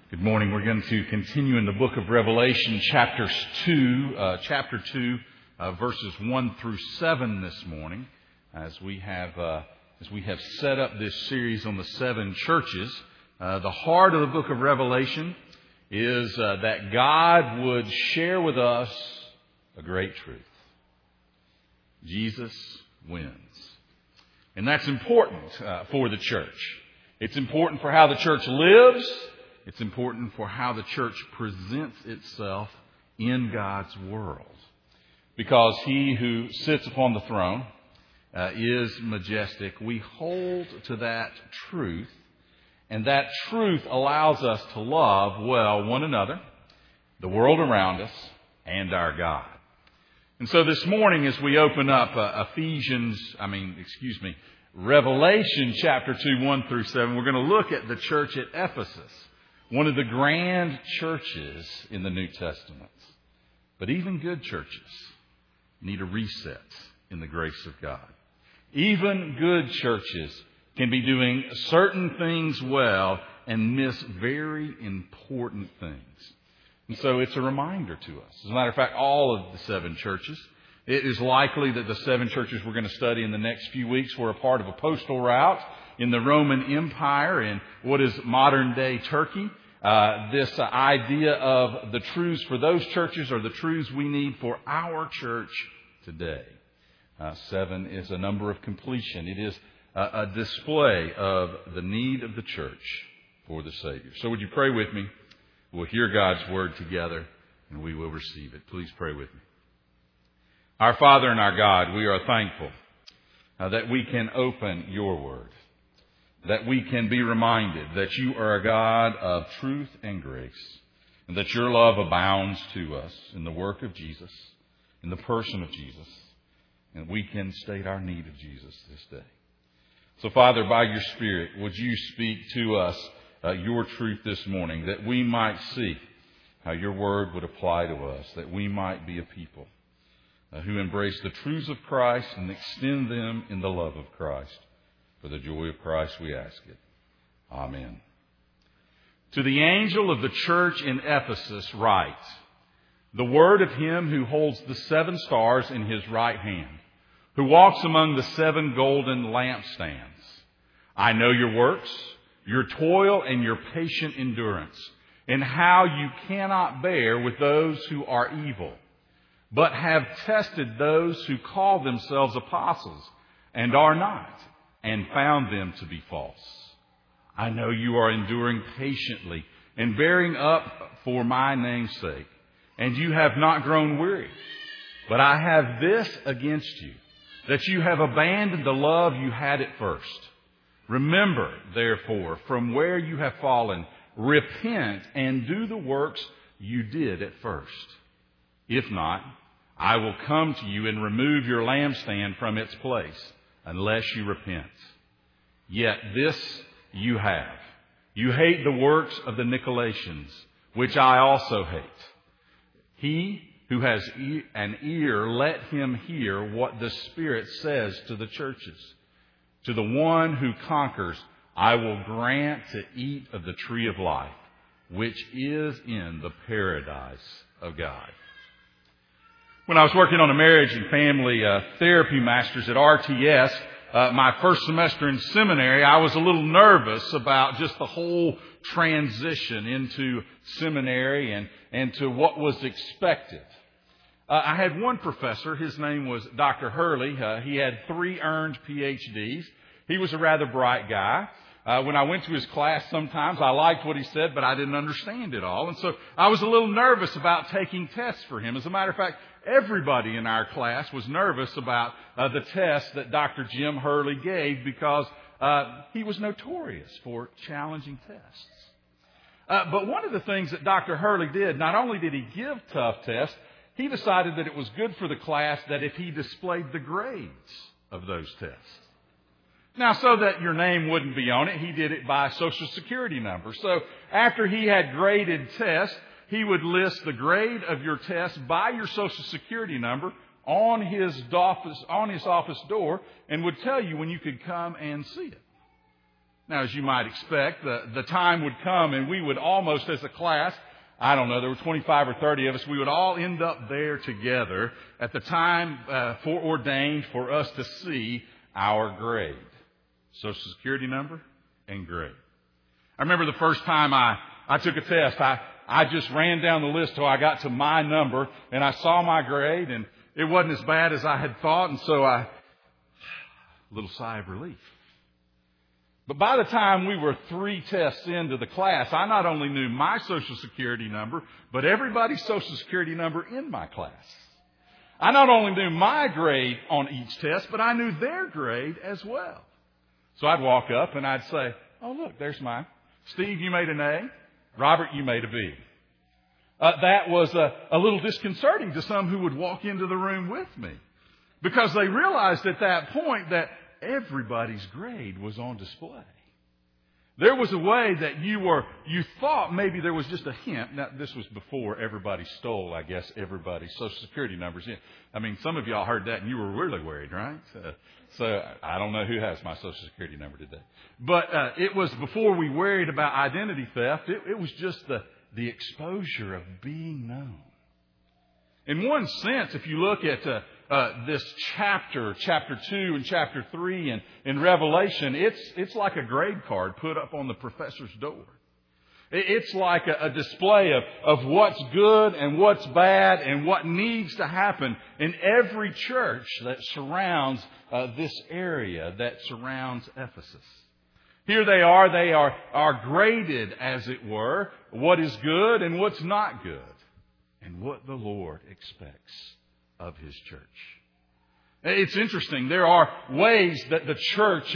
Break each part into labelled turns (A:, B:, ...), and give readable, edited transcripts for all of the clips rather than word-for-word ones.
A: Good morning. We're going to continue in the book of Revelation, chapter 2, verses 1 through 7 this morning, as we have set up this series on the seven churches. The heart of the book of Revelation is that God would share with us a great truth. Jesus wins. And that's important for the church. It's important for how the church lives. It's important for how the church presents itself in God's world. Because He who sits upon the throne is majestic. We hold to that truth. And that truth allows us to love well one another, the world around us, and our God. And so this morning as we open up Revelation chapter 2, 1 through 7, we're going to look at the church at Ephesus. One of the grand churches in the New Testament. But even good churches need a reset in the grace of God. Even good churches can be doing certain things well and miss very important things. And so it's a reminder to us. As a matter of fact, all of the seven churches, it is likely that the seven churches we're going to study in the next few weeks were a part of a postal route in the Roman Empire in what is modern-day Turkey. This idea of the truths for those churches are the truths we need for our church today. 7 is a number of completion. It is a display of the need of the church for the Savior. So would you pray with me? We'll hear God's Word together and we will receive it. Please pray with me. Our Father and our God, we are thankful that we can open your Word. That we can be reminded that you are a God of truth and grace, and that your love abounds to us in the work of Jesus, in the person of Jesus, and we can state our need of Jesus this day. So, Father, by your Spirit, would you speak to us your truth this morning, that we might see how your word would apply to us, that we might be a people who embrace the truths of Christ and extend them in the love of Christ. For the joy of Christ we ask it. Amen. To the angel of the church in Ephesus write, the word of him who holds the 7 stars in his right hand, who walks among the 7 golden lampstands. I know your works, your toil and your patient endurance, and how you cannot bear with those who are evil, but have tested those who call themselves apostles and are not, and found them to be false. I know you are enduring patiently and bearing up for my name's sake, and you have not grown weary. But I have this against you, that you have abandoned the love you had at first. Remember, therefore, from where you have fallen, repent and do the works you did at first. If not, I will come to you and remove your lampstand from its place, unless you repent. Yet this you have. You hate the works of the Nicolaitans, which I also hate. He who has an ear, let him hear what the Spirit says to the churches. To the one who conquers, I will grant to eat of the tree of life, which is in the paradise of God. When I was working on a marriage and family therapy master's at RTS, my first semester in seminary, I was a little nervous about just the whole transition into seminary and to what was expected. I had one professor, his name was Dr. Hurley. He had 3 earned PhDs. He was a rather bright guy. When I went to his class, sometimes I liked what he said, but I didn't understand it all. And so I was a little nervous about taking tests for him. As a matter of fact, everybody in our class was nervous about the test that Dr. Jim Hurley gave because he was notorious for challenging tests. But one of the things that Dr. Hurley did, not only did he give tough tests, he decided that it was good for the class that if he displayed the grades of those tests. Now, so that your name wouldn't be on it, he did it by Social Security number. So after he had graded tests, he would list the grade of your test by your Social Security number on his office door and would tell you when you could come and see it. Now, as you might expect, the time would come and we would almost, as a class, I don't know, there were 25 or 30 of us, we would all end up there together at the time foreordained for us to see our grade. Social Security number and grade. I remember the first time I took a test, I just ran down the list till I got to my number, and I saw my grade, and it wasn't as bad as I had thought, and so a little sigh of relief. But by the time we were 3 tests into the class, I not only knew my Social Security number, but everybody's Social Security number in my class. I not only knew my grade on each test, but I knew their grade as well. So I'd walk up and I'd say, oh, look, there's mine. Steve, you made an A. Robert, you made a B. That was a little disconcerting to some who would walk into the room with me, because they realized at that point that everybody's grade was on display. There was a way that you thought maybe there was just a hint. Now, this was before everybody stole, I guess, everybody's Social Security numbers. I mean, some of y'all heard that and you were really worried, right? So I don't know who has my Social Security number today. But it was before we worried about identity theft. It was just the exposure of being known. In one sense, if you look at this chapter 2 and chapter 3 in Revelation, it's like a grade card put up on the professor's door. It's like a display of what's good and what's bad and what needs to happen in every church that surrounds this area that surrounds Ephesus. Here they are graded, as it were, what is good and what's not good, and what the Lord expects of His church. It's interesting. There are ways that the church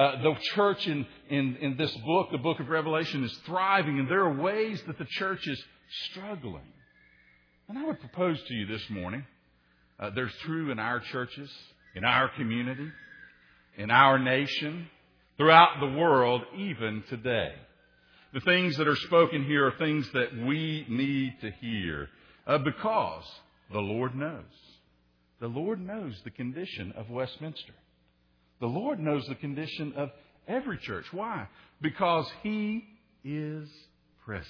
A: in this book, the book of Revelation, is thriving, and there are ways that the church is struggling. And I would propose to you this morning, there's true in our churches, in our community, in our nation, throughout the world, even today. The things that are spoken here are things that we need to hear because the Lord knows. The Lord knows the condition of Westminster. The Lord knows the condition of every church. Why? Because He is present.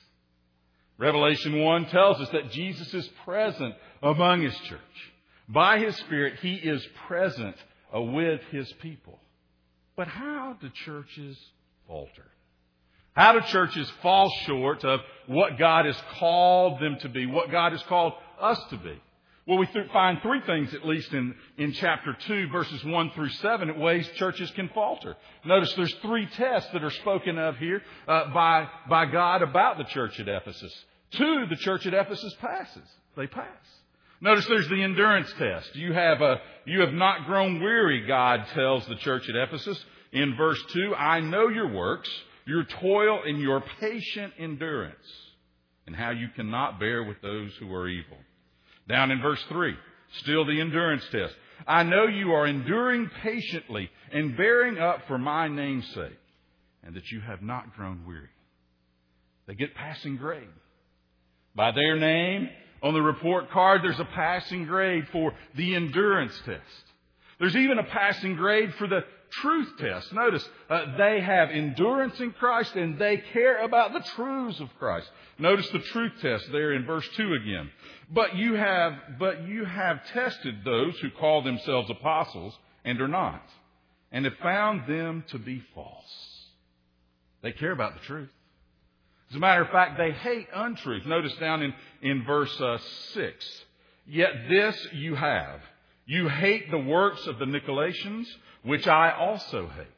A: Revelation 1 tells us that Jesus is present among His church. By His Spirit, He is present with His people. But how do churches falter? How do churches fall short of what God has called them to be, what God has called us to be? Well, we find 3 things, at least in chapter 2, verses 1 through 7, at ways churches can falter. Notice there's 3 tests that are spoken of here by God about the church at Ephesus. 2, the church at Ephesus passes. They pass. Notice there's the endurance test. You have not grown weary, God tells the church at Ephesus. In verse 2, I know your works, your toil and your patient endurance, and how you cannot bear with those who are evil. Down in verse 3, still the endurance test. I know you are enduring patiently and bearing up for my name's sake, and that you have not grown weary. They get passing grade. By their name, on the report card, there's a passing grade for the endurance test. There's even a passing grade for the truth test. Notice, they have endurance in Christ and they care about the truths of Christ. Notice the truth test there in verse 2 again. But you have tested those who call themselves apostles and are not, and have found them to be false. They care about the truth. As a matter of fact, they hate untruth. Notice down in verse 6. Yet this you have. You hate the works of the Nicolaitans, which I also hate.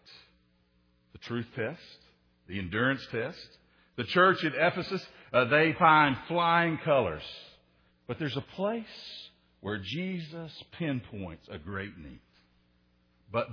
A: The truth test, the endurance test. The church at Ephesus, they find flying colors. But there's a place where Jesus pinpoints a great need. But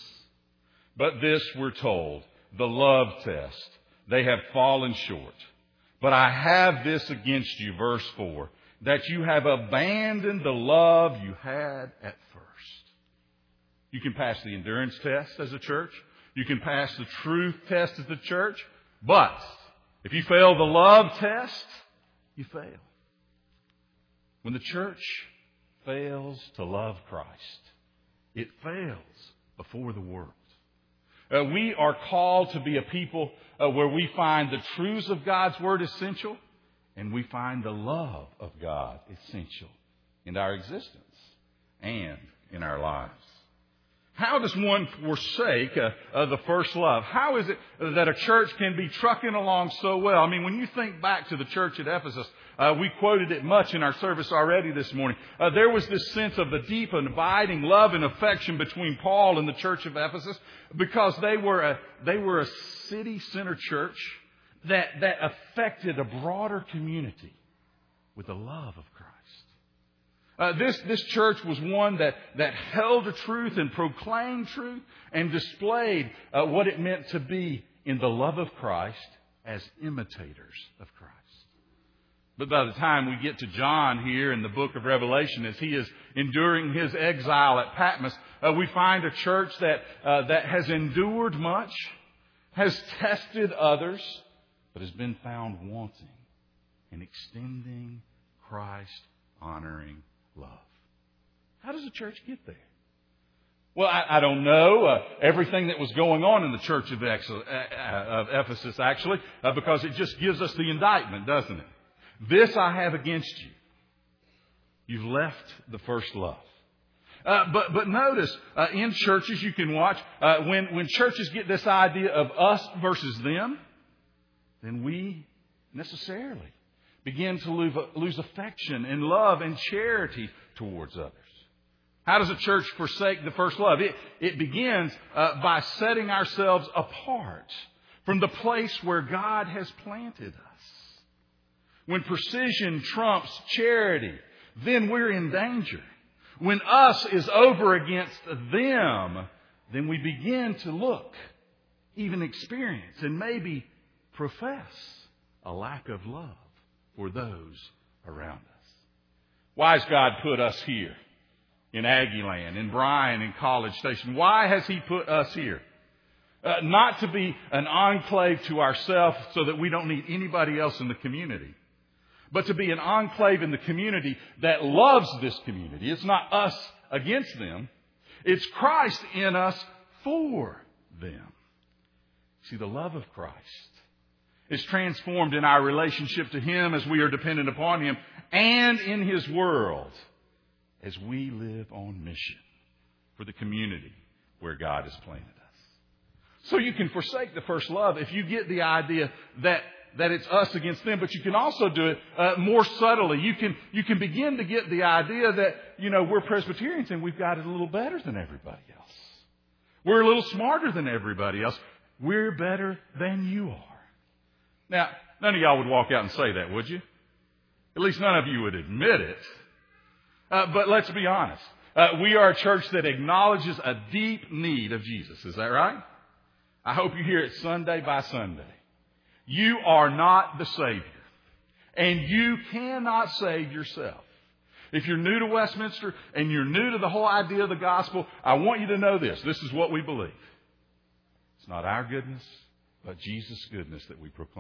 A: this, we're told, the love test. They have fallen short. But I have this against you, verse 4, that you have abandoned the love you had at first. You can pass the endurance test as a church. You can pass the truth test as a church. But if you fail the love test, you fail. When the church fails to love Christ, it fails before the world. We are called to be a people where we find the truths of God's Word essential, and we find the love of God essential in our existence and in our lives. How does one forsake the first love? How is it that a church can be trucking along so well? I mean, when you think back to the church at Ephesus, we quoted it much in our service already this morning. There was this sense of the deep and abiding love and affection between Paul and the church of Ephesus because they were a city center church that affected a broader community with the love of Christ. This church was one that held the truth and proclaimed truth and displayed what it meant to be in the love of Christ as imitators of Christ. But by the time we get to John here in the book of Revelation, as he is enduring his exile at Patmos, we find a church that has endured much, has tested others, but has been found wanting in extending Christ-honoring love. How does a church get there? Well, I don't know everything that was going on in the church of Ephesus, actually, because it just gives us the indictment, doesn't it? This I have against you. You've left the first love. But notice, in churches you can watch, when churches get this idea of us versus them, then we necessarily begin to lose affection and love and charity towards others. How does a church forsake the first love? It begins by setting ourselves apart from the place where God has planted us. When precision trumps charity, then we're in danger. When us is over against them, then we begin to look, even experience, and maybe profess a lack of love for those around us. Why has God put us here in Aggieland, in Bryan, in College Station? Why has He put us here? Not to be an enclave to ourselves so that we don't need anybody else in the community, but to be an enclave in the community that loves this community. It's not us against them. It's Christ in us for them. See, the love of Christ is transformed in our relationship to Him as we are dependent upon Him and in His world as we live on mission for the community where God has planted us. So you can forsake the first love if you get the idea that it's us against them, but you can also do it more subtly. You can begin to get the idea that, we're Presbyterians and we've got it a little better than everybody else. We're a little smarter than everybody else. We're better than you are. Now, none of y'all would walk out and say that, would you? At least none of you would admit it. But let's be honest. We are a church that acknowledges a deep need of Jesus. Is that right? I hope you hear it Sunday by Sunday. You are not the Savior. And you cannot save yourself. If you're new to Westminster and you're new to the whole idea of the gospel, I want you to know this. This is what we believe. It's not our goodness, but Jesus' goodness that we proclaim.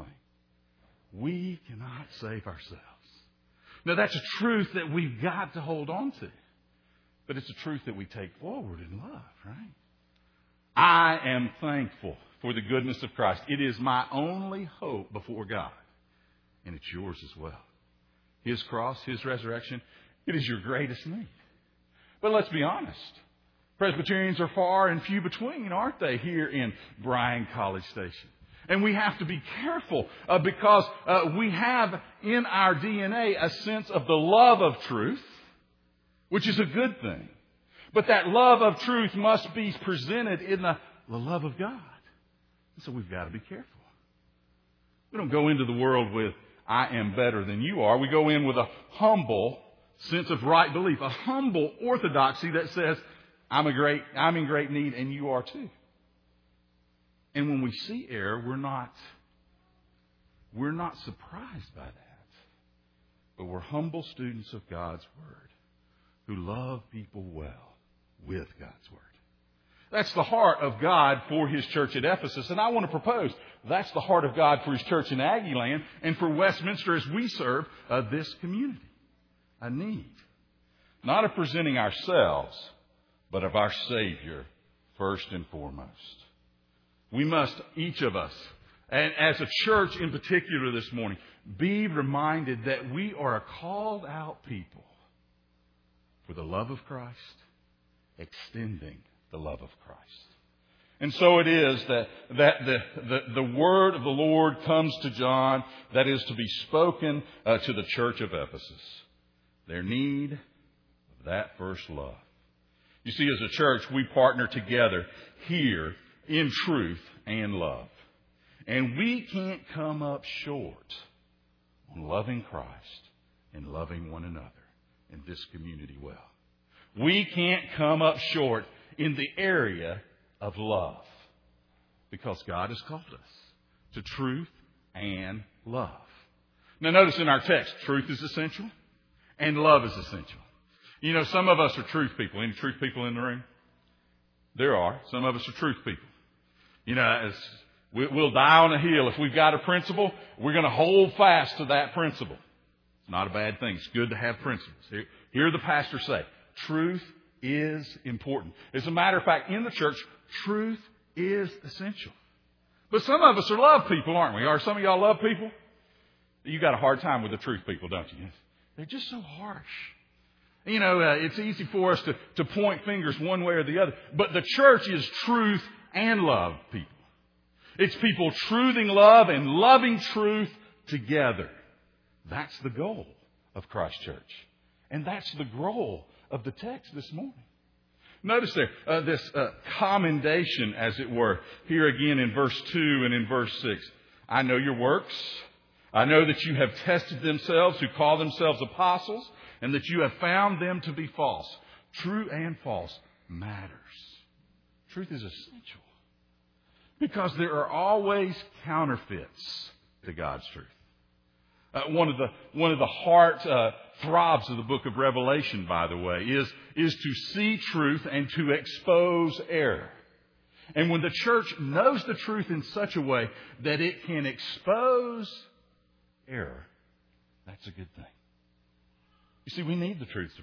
A: We cannot save ourselves. Now, that's a truth that we've got to hold on to. But it's a truth that we take forward in love, right? I am thankful for the goodness of Christ. It is my only hope before God. And it's yours as well. His cross, His resurrection, it is your greatest need. But let's be honest. Presbyterians are far and few between, aren't they, here in Bryan College Station? And we have to be careful because we have in our DNA a sense of the love of truth, which is a good thing. But that love of truth must be presented in the love of God. So we've got to be careful. We don't go into the world with, I am better than you are. We go in with a humble sense of right belief, a humble orthodoxy that says, I'm in great need and you are too. And when we see error, we're not surprised by that. But we're humble students of God's Word who love people well with God's Word. That's the heart of God for His church at Ephesus. And I want to propose that's the heart of God for His church in Aggieland and for Westminster as we serve this community. A need. Not of presenting ourselves, but of our Savior first and foremost. We must, each of us, and as a church in particular this morning, be reminded that we are a called out people for the love of Christ, extending the love of Christ. And so it is that the word of the Lord comes to John that is to be spoken to the church of Ephesus. Their need of that first love. You see, as a church, we partner together here in truth and love. And we can't come up short on loving Christ and loving one another in this community well. We can't come up short in the area of love because God has called us to truth and love. Now notice in our text, truth is essential and love is essential. You know, some of us are truth people. Any truth people in the room? There are. Some of us are truth people. You know, we'll die on a hill. If we've got a principle, we're going to hold fast to that principle. It's not a bad thing. It's good to have principles. Hear the pastor say, truth is important. As a matter of fact, in the church, truth is essential. But some of us are love people, aren't we? Are some of y'all love people? You got a hard time with the truth people, don't you? They're just so harsh. You know, it's easy for us to point fingers one way or the other. But the church is truth and love people. It's people truthing love and loving truth together. That's the goal of Christ Church. And that's the goal of the text this morning. Notice there, this commendation, as it were, here again in verse 2 and in verse 6. I know your works. I know that you have tested themselves who call themselves apostles, and that you have found them to be false. True and false matters. Truth is essential. Because there are always counterfeits to God's truth. One of the heart throbs of the book of Revelation, by the way, is to see truth and to expose error. And when the church knows the truth in such a way that it can expose error, that's a good thing. You see, we need the truths of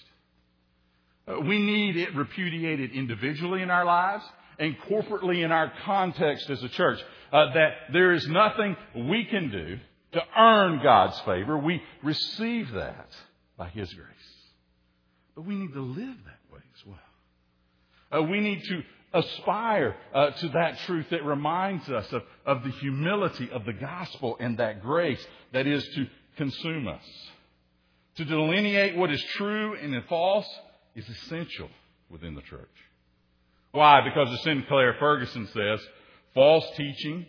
A: Christ. We need it repudiated individually in our lives and corporately in our context as a church. That there is nothing we can do to earn God's favor. We receive that by His grace. But we need to live that way as well. We need to aspire to that truth that reminds us of the humility of the gospel and that grace that is to consume us. To delineate what is true and false is essential within the church. Why? Because as Sinclair Ferguson says, false teaching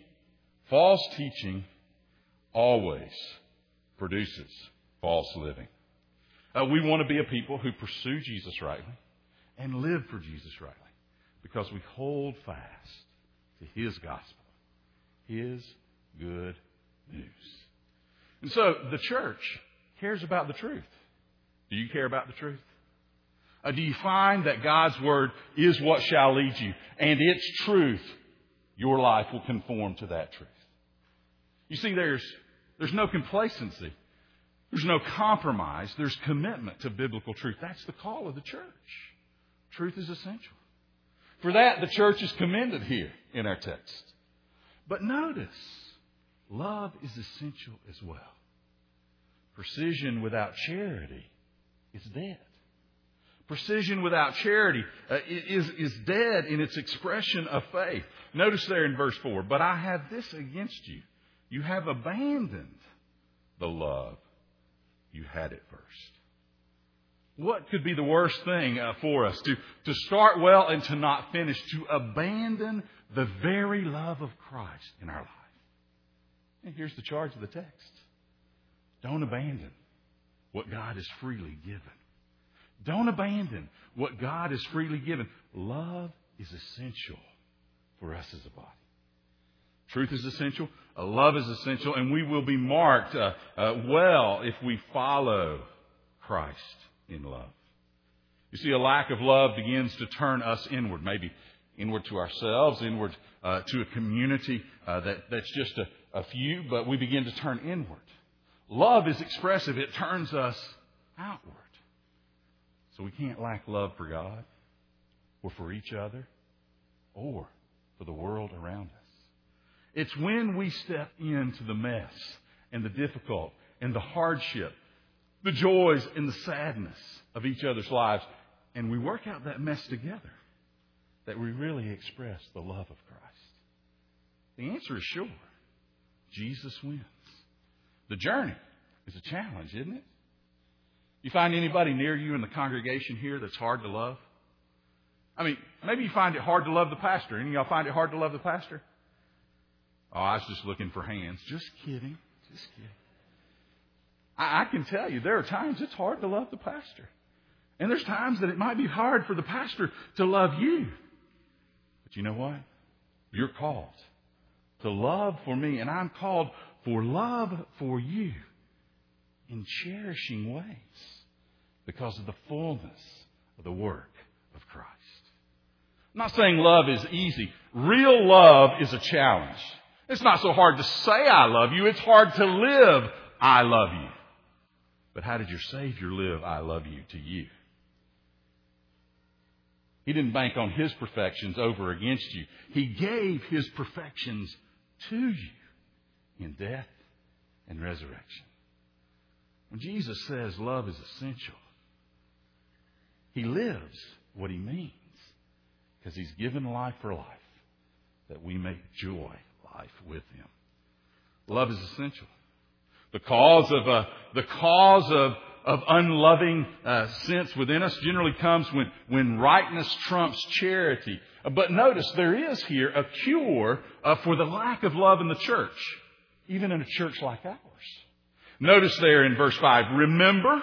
A: always produces false living. We want to be a people who pursue Jesus rightly and live for Jesus rightly because we hold fast to His gospel, His good news. And so the church cares about the truth. Do you care about the truth? Do you find that God's Word is what shall lead you? And its truth, your life will conform to that truth. You see, there's no complacency. There's no compromise. There's commitment to biblical truth. That's the call of the church. Truth is essential. For that, the church is commended here in our text. But notice, love is essential as well. Precision without charity is dead. Precision without charity is dead in its expression of faith. Notice there in verse 4, but I have this against you. You have abandoned the love you had at first. What could be the worst thing for us? To start well and to not finish. To abandon the very love of Christ in our life. And here's the charge of the text. Don't abandon what God has freely given. Don't abandon what God has freely given. Love is essential for us as a body. Truth is essential. Love is essential. And we will be marked well if we follow Christ in love. You see, a lack of love begins to turn us inward. Maybe inward to ourselves, inward to a community that's just a few. But we begin to turn inward. Love is expressive. It turns us outward. So we can't lack love for God or for each other or for the world around us. It's when we step into the mess and the difficult and the hardship, the joys and the sadness of each other's lives, and we work out that mess together, that we really express the love of Christ. The answer is sure. Jesus wins. The journey is a challenge, isn't it? You find anybody near you in the congregation here that's hard to love? I mean, maybe you find it hard to love the pastor. Any of y'all find it hard to love the pastor? Oh, I was just looking for hands. Just kidding. Just kidding. I can tell you, there are times it's hard to love the pastor. And there's times that it might be hard for the pastor to love you. But you know what? You're called to love for me, and I'm called for love for you in cherishing ways because of the fullness of the work of Christ. I'm not saying love is easy. Real love is a challenge. It's not so hard to say I love you. It's hard to live I love you. But how did your Savior live I love you to you? He didn't bank on His perfections over against you. He gave His perfections to you in death and resurrection. When Jesus says love is essential, He lives what He means because He's given life for life that we may enjoy life with Him. Love is essential. The cause of unloving sense within us generally comes when rightness trumps charity. But notice there is here a cure for the lack of love in the church, even in a church like ours. Notice there in verse 5, remember,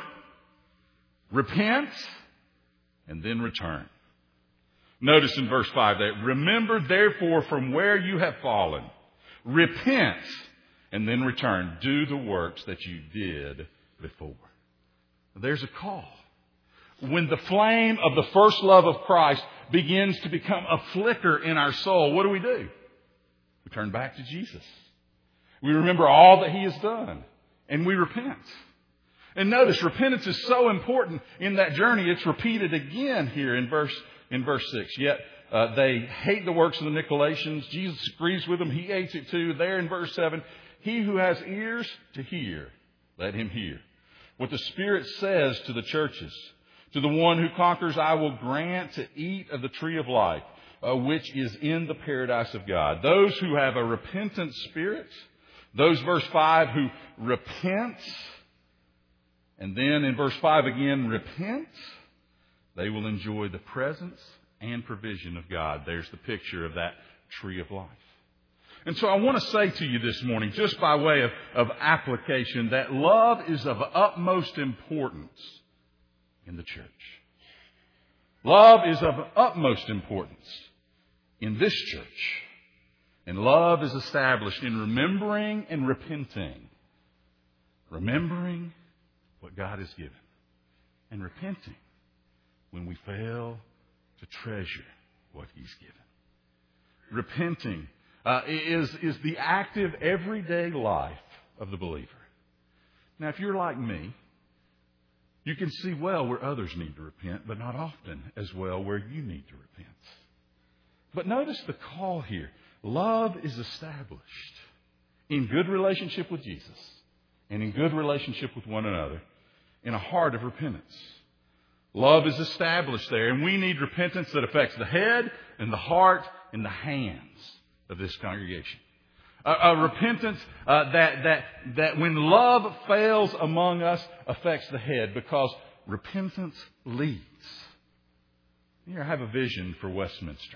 A: repent, and then return. Notice in verse 5 that, remember therefore from where you have fallen, repent, and then return. Do the works that you did before. There's a call. When the flame of the first love of Christ begins to become a flicker in our soul, what do? We turn back to Jesus. We remember all that He has done, and we repent. And notice, repentance is so important in that journey. It's repeated again here in verse 6. Yet they hate the works of the Nicolaitans. Jesus agrees with them. He hates it too. There in verse 7, he who has ears to hear, let him hear what the Spirit says to the churches. To the one who conquers, I will grant to eat of the tree of life, which is in the paradise of God. Those who have a repentant spirit, those, verse 5, who repent, and then in verse 5 again, repent, they will enjoy the presence and provision of God. There's the picture of that tree of life. And so I want to say to you this morning, just by way of application, that love is of utmost importance in the church. Love is of utmost importance in this church. And love is established in remembering and repenting. Remembering what God has given. And repenting when we fail to treasure what He's given. Repenting is the active, everyday life of the believer. Now, if you're like me, you can see well where others need to repent, but not often as well where you need to repent. But notice the call here. Love is established in good relationship with Jesus and in good relationship with one another in a heart of repentance. Love is established there, and we need repentance that affects the head and the heart and the hands of this congregation. A repentance that when love fails among us affects the head, because repentance leads. Here I have a vision for Westminster.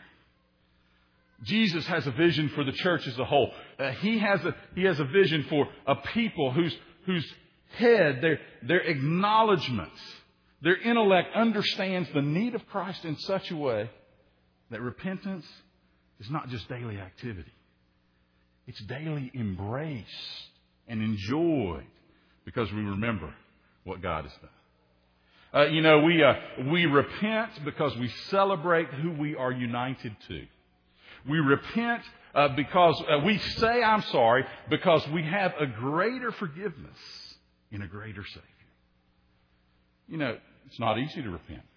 A: Jesus has a vision for the church as a whole. He has a vision for a people whose head, their acknowledgments, their intellect understands the need of Christ in such a way that repentance is not just daily activity. It's daily embraced and enjoyed because we remember what God has done. We repent because we celebrate who we are united to. We repent because we say I'm sorry because we have a greater forgiveness in a greater Savior. It's not easy to repent.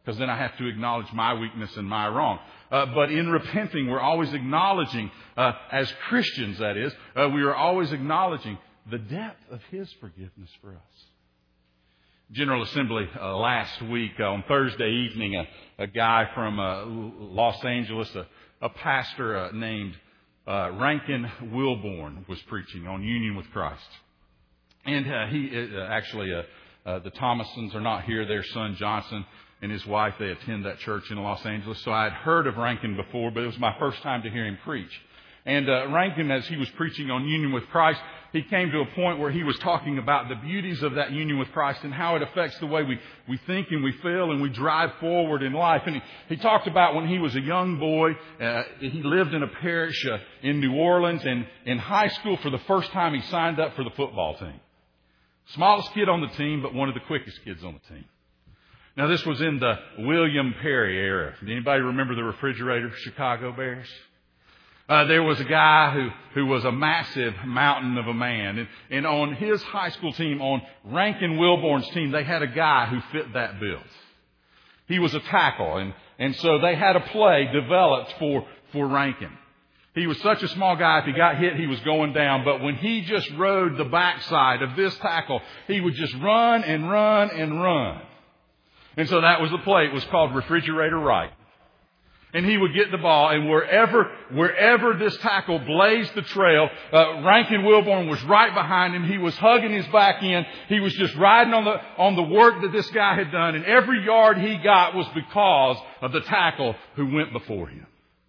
A: because then I have to acknowledge my weakness and my wrong. But in repenting, we're always acknowledging, as Christians that is, we are always acknowledging the depth of His forgiveness for us. General Assembly last week on Thursday evening, a guy from Los Angeles, a pastor named Rankin Wilborn was preaching on union with Christ. And the Thomasons are not here. Their son Johnson and his wife, they attend that church in Los Angeles. So I had heard of Rankin before, but it was my first time to hear him preach. And Rankin, as he was preaching on union with Christ, he came to a point where he was talking about the beauties of that union with Christ and how it affects the way we think and we feel and we drive forward in life. And he talked about when he was a young boy, he lived in a parish in New Orleans, and in high school for the first time he signed up for the football team. Smallest kid on the team, but one of the quickest kids on the team. Now this was in the William Perry era. Did anybody remember the refrigerator, Chicago Bears? There was a guy who was a massive mountain of a man. And on his high school team, on Rankin Wilborn's team, they had a guy who fit that bill. He was a tackle. And so they had a play developed for Rankin. He was such a small guy, if he got hit, he was going down. But when he just rode the backside of this tackle, he would just run and run and run. And so that was the play. It was called Refrigerator Right. And he would get the ball, and wherever this tackle blazed the trail, Rankin Wilborn was right behind him. He was hugging his back end. He was just riding on the work that this guy had done. And every yard he got was because of the tackle who went before him.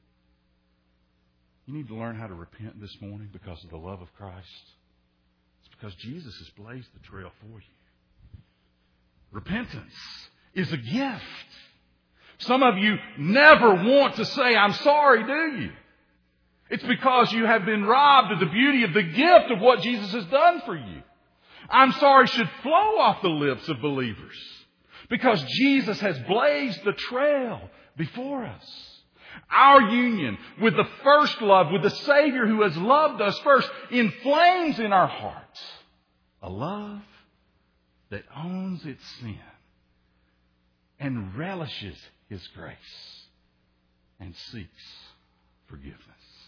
A: You need to learn how to repent this morning because of the love of Christ. It's because Jesus has blazed the trail for you. Repentance is a gift. Some of you never want to say, I'm sorry, do you? It's because you have been robbed of the beauty of the gift of what Jesus has done for you. I'm sorry should flow off the lips of believers because Jesus has blazed the trail before us. Our union with the first love, with the Savior who has loved us first, inflames in our hearts a love that owns its sin and relishes His grace and seeks forgiveness.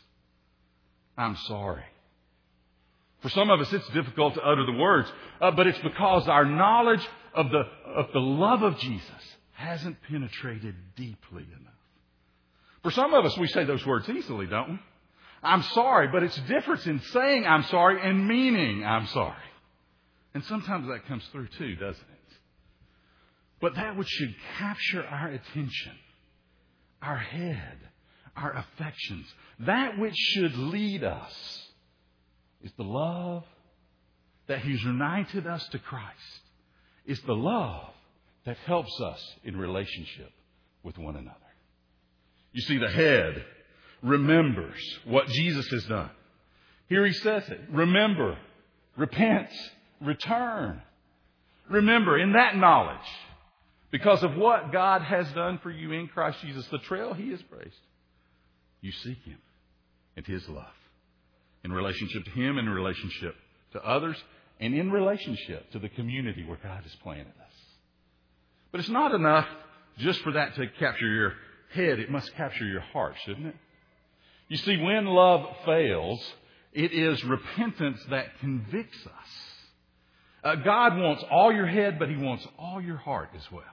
A: I'm sorry. For some of us, it's difficult to utter the words, but it's because our knowledge of the love of Jesus hasn't penetrated deeply enough. For some of us, we say those words easily, don't we? I'm sorry, but it's a difference in saying I'm sorry and meaning I'm sorry. And sometimes that comes through too, doesn't it? But that which should capture our attention, our head, our affections, that which should lead us is the love that He's united us to Christ. It's the love that helps us in relationship with one another. You see, the head remembers what Jesus has done. Here He says it. Remember, repent, return. Remember, in that knowledge, because of what God has done for you in Christ Jesus, the trail He has blazed, you seek Him and His love in relationship to Him, in relationship to others, and in relationship to the community where God has planted us. But it's not enough just for that to capture your head. It must capture your heart, shouldn't it? You see, when love fails, it is repentance that convicts us. God wants all your head, but He wants all your heart as well.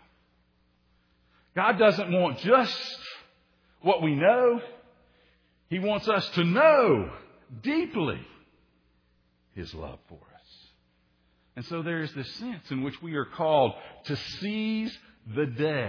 A: God doesn't want just what we know. He wants us to know deeply His love for us. And so there is this sense in which we are called to seize the day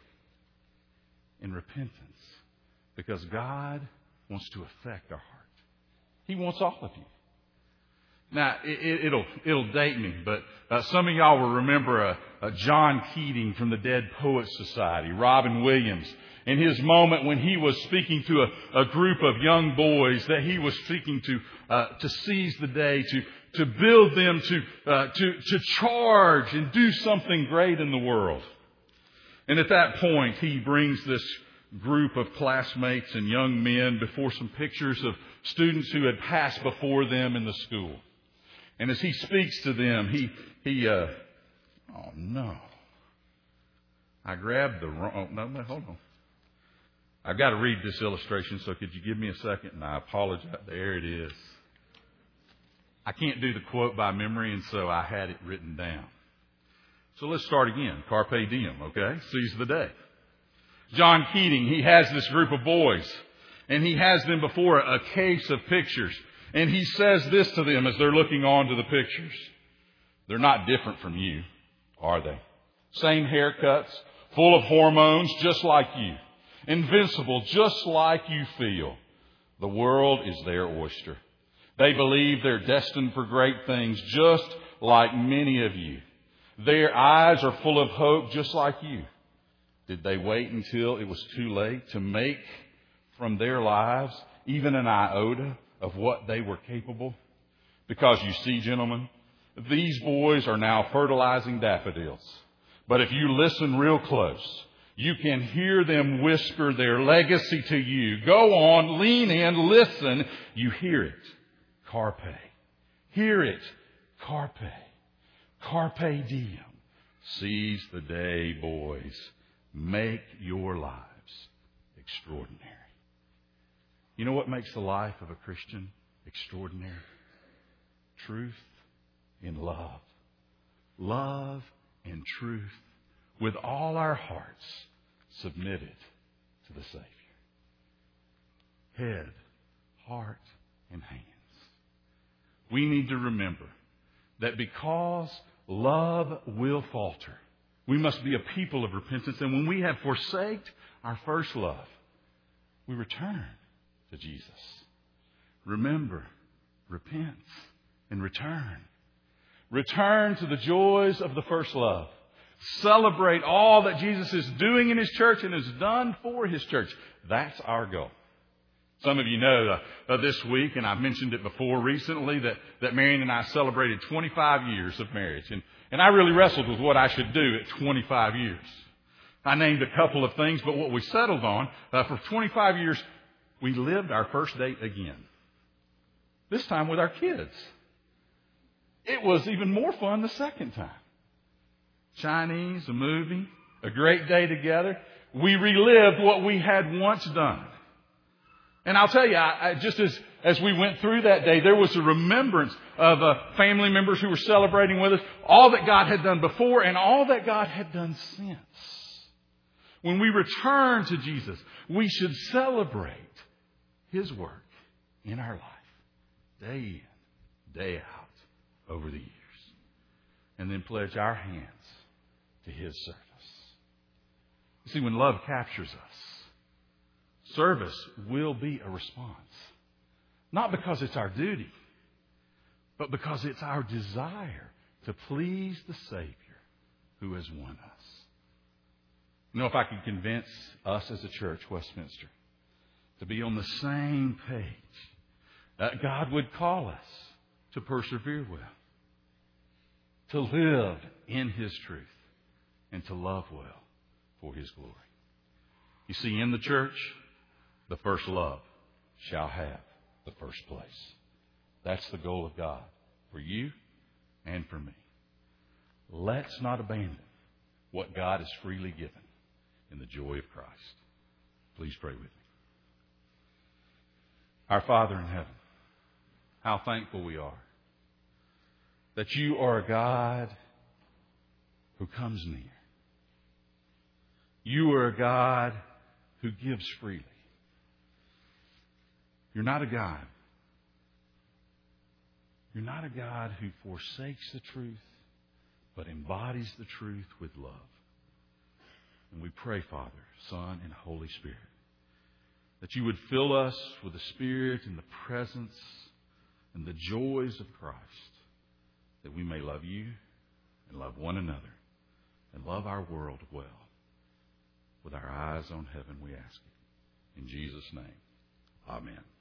A: in repentance because God wants to affect our heart. He wants all of you. Now, it'll date me, but some of y'all will remember John Keating from the Dead Poets Society, Robin Williams, in his moment when he was speaking to a group of young boys that he was seeking to seize the day, to build them, to charge and do something great in the world. And at that point, he brings this group of classmates and young men before some pictures of students who had passed before them in the school. And as he speaks to them, oh no, I grabbed the wrong... No, hold on. I've got to read this illustration, so could you give me a second? And I apologize. There it is. I can't do the quote by memory, and so I had it written down. So let's start again. Carpe diem, okay? Seize the day. John Keating, he has this group of boys, and he has them before a case of pictures. And he says this to them as they're looking on to the pictures. They're not different from you, are they? Same haircuts, full of hormones, just like you. Invincible, just like you feel. The world is their oyster. They believe they're destined for great things, just like many of you. Their eyes are full of hope, just like you. Did they wait until it was too late to make from their lives even an iota of what they were capable? Because you see, gentlemen, these boys are now fertilizing daffodils. But if you listen real close, you can hear them whisper their legacy to you. Go on, lean in, listen. You hear it. Carpe. Hear it. Carpe. Carpe diem. Seize the day, boys. Make your lives extraordinary. You know what makes the life of a Christian extraordinary? Truth in love. Love and truth with all our hearts submitted to the Savior. Head, heart, and hands. We need to remember that because love will falter, we must be a people of repentance. And when we have forsaken our first love, we return to Jesus. Remember, repent, and return. Return to the joys of the first love. Celebrate all that Jesus is doing in His church and has done for His church. That's our goal. Some of you know this week, and I've mentioned it before recently, that Marion and I celebrated 25 years of marriage. And I really wrestled with what I should do at 25 years. I named a couple of things, but what we settled on, for 25 years, we lived our first date again. This time with our kids. It was even more fun the second time. Chinese, a movie, a great day together. We relived what we had once done. And I'll tell you, just as we went through that day, there was a remembrance of family members who were celebrating with us, all that God had done before and all that God had done since. When we return to Jesus, we should celebrate His work in our life, day in, day out, over the years. And then pledge our hands to His service. You see, when love captures us, service will be a response. Not because it's our duty, but because it's our desire to please the Savior who has won us. You know, if I could convince us as a church, Westminster, to be on the same page, God would call us to persevere well, to live in His truth, and to love well for His glory. You see, in the church, the first love shall have the first place. That's the goal of God for you and for me. Let's not abandon what God has freely given in the joy of Christ. Please pray with me. Our Father in heaven, how thankful we are that You are a God who comes near. You are a God who gives freely. You're not a God. You're not a God who forsakes the truth, but embodies the truth with love. And we pray, Father, Son, and Holy Spirit, that You would fill us with the Spirit and the presence and the joys of Christ, that we may love You and love one another and love our world well. With our eyes on heaven, we ask it. In Jesus' name, amen.